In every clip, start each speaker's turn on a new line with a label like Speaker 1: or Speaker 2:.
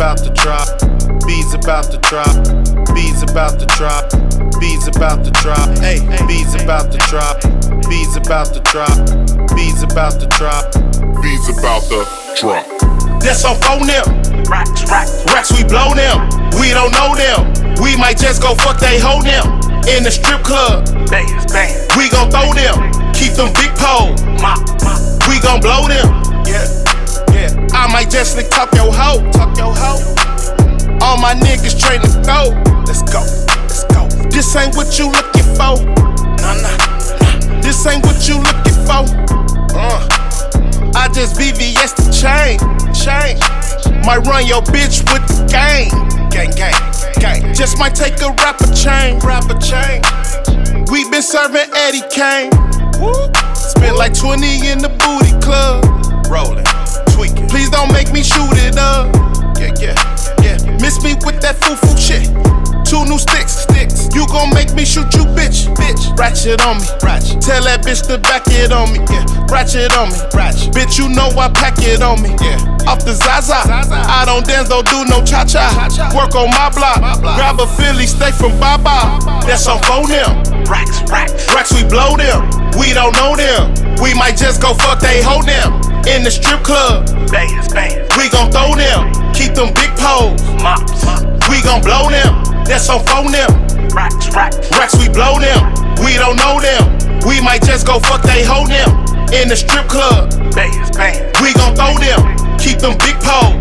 Speaker 1: about to drop. Bees about to drop. Bees about to drop. Bees about to drop. Hey, bees about to drop. Bees about to drop. Bees about to drop.
Speaker 2: Bees about to drop.
Speaker 1: That's on phone them. Racks, we blow them. We don't know them. We might just go fuck they hoe them. In the strip club, we gon' throw them. Keep them big poles. We gon' blow them. Yeah. I might just lick talk your hoe. All my niggas train to go. Let's go. This ain't what you looking for. Nah. This ain't what you looking for. I just VVS the chain. Might run your bitch with the gang. Just might take a rapper chain. We been serving Eddie Kane. Spent like 20 in the booty club. Rolling, tweaking. Please don't make me shoot it up. Yeah. Miss me with that foo-foo shit. 2 new sticks. You gon' make me shoot you, bitch. Ratchet on me. Tell that bitch to back it on me. Yeah. Ratchet on me. Bitch, you know I pack it on me. Yeah. Off the Zaza. I don't dance, don't do no cha-cha. Work on my block. Grab a Philly steak from Baba. That's on phone them. Racks, we blow them. We don't know them. We might just go fuck they hoe them. In the strip club, we gon' throw them. Keep them big poles. We gon' blow them. That's on phone them. Racks, we blow them. We don't know them. We might just go fuck they hoe them. In the strip club, we gon' throw them. Keep them big poles.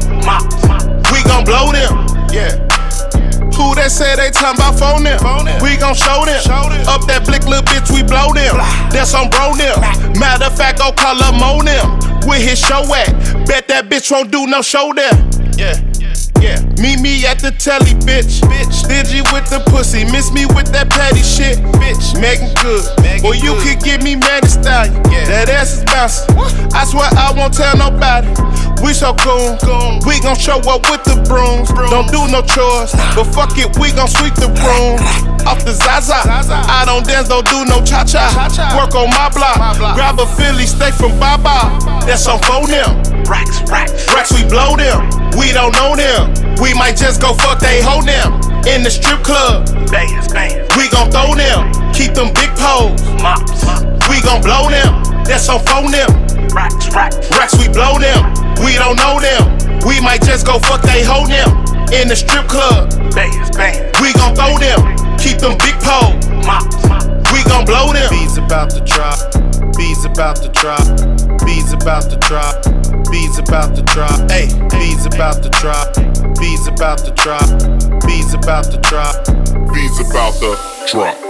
Speaker 1: We gon' blow them. Yeah. Who that say they talking about phone them? We gon' show them. Up that blick, little bitch, we blow them. That's on bro them. Matter of fact, go call up Mo them. Where his show at? Bet that bitch won't do no show there. Yeah. Meet me at the telly, bitch. Stingy with the pussy. Miss me with that petty shit, bitch. Megan good. Or you could give me Megan Stallion. That ass is bouncing. I swear I won't tell nobody. We so cool. We gon' show up with the brooms. Don't do no chores, but fuck it, we gon' sweep the room. Off the Zaza. I don't dance, don't do no cha-cha. Work on my block. Grab a Philly steak from Baba. That's on phone them. Racks, we blow them. We don't know them. We might just go fuck they hoe them. In the strip club, we gon' throw them. Keep them big poles. We gon' blow them. That's on phone them. Racks, we blow them. We don't know them. We might just go fuck they hoe them. In the strip club, we gon' throw them. Keep them big poles. We gon' blow them. Bees about to drop. Bees about to drop. Bees about to drop. Bees about to drop. Hey, bees about to drop. Bees about to drop. Bees about to drop.
Speaker 2: Bees about to drop.